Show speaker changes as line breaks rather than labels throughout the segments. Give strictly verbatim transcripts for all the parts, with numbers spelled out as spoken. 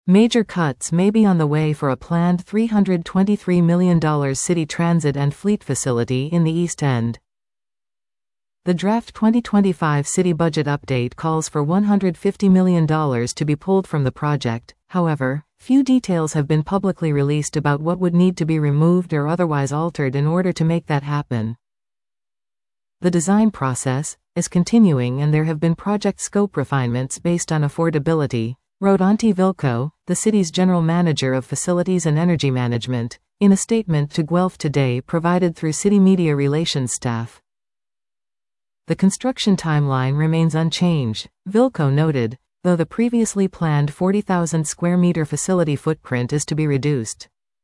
Major cuts may be on the way for a planned three hundred twenty-three million dollars city transit and fleet facility in the East End. The draft twenty twenty-five city budget update calls for one hundred fifty million dollars to be pulled from the project. However, few details have been publicly released about what would need to be removed or otherwise altered in order to make that happen. The design process is continuing and there have been project scope refinements based on affordability, wrote Antti Vilkko, the city's general manager of facilities and energy management, in a statement to Guelph Today provided through city media relations staff. The construction timeline remains unchanged, Vilkko noted, though the previously planned forty thousand square meter facility footprint is to be reduced.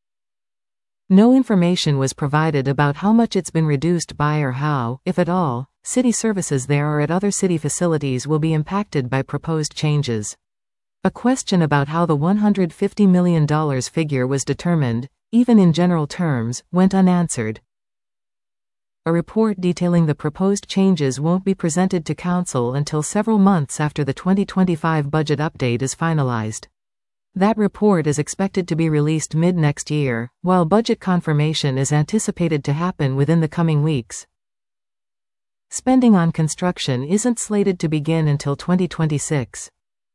No information was provided about how much it's been reduced by or how, if at all, city services there or at other city facilities will be impacted by proposed changes. A question about how the one hundred fifty million dollars figure was determined, even in general terms, went unanswered. A report detailing the proposed changes won't be presented to Council until several months after the twenty twenty-five budget update is finalized. That report is expected to be released mid-next year, while budget confirmation is anticipated to happen within the coming weeks. Spending on construction isn't slated to begin until twenty twenty-six.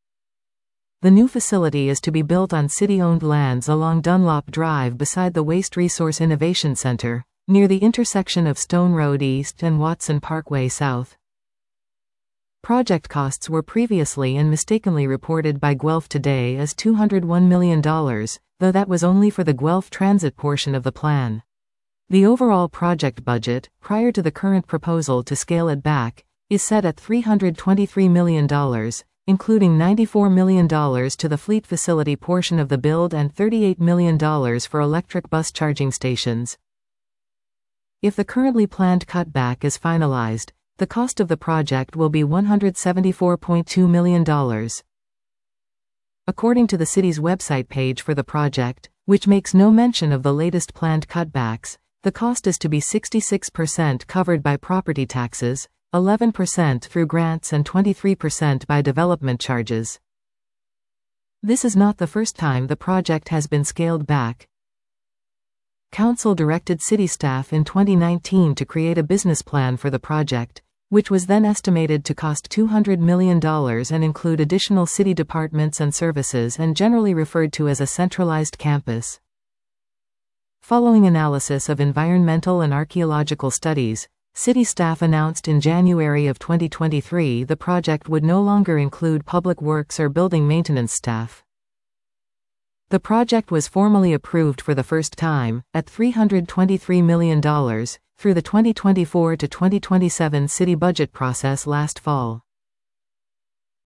The new facility is to be built on city-owned lands along Dunlop Drive beside the Waste Resource Innovation Center, near the intersection of Stone Road East and Watson Parkway South. Project costs were previously and mistakenly reported by Guelph Today as two hundred one million dollars, though that was only for the Guelph Transit portion of the plan. The overall project budget, prior to the current proposal to scale it back, is set at three hundred twenty-three million dollars, including ninety-four million dollars to the fleet facility portion of the build and thirty-eight million dollars for electric bus charging stations. If the currently planned cutback is finalized, the cost of the project will be one hundred seventy-four point two million dollars. According to the city's website page for the project, which makes no mention of the latest planned cutbacks, the cost is to be sixty-six percent covered by property taxes, eleven percent through grants and twenty-three percent by development charges. This is not the first time the project has been scaled back. Council directed city staff in twenty nineteen to create a business plan for the project, which was then estimated to cost two hundred million dollars and include additional city departments and services and generally referred to as a centralized campus. Following analysis of environmental and archaeological studies, city staff announced in January of twenty twenty-three the project would no longer include public works or building maintenance staff. The project was formally approved for the first time, at three hundred twenty-three million dollars, through the twenty twenty-four to twenty twenty-seven city budget process last fall.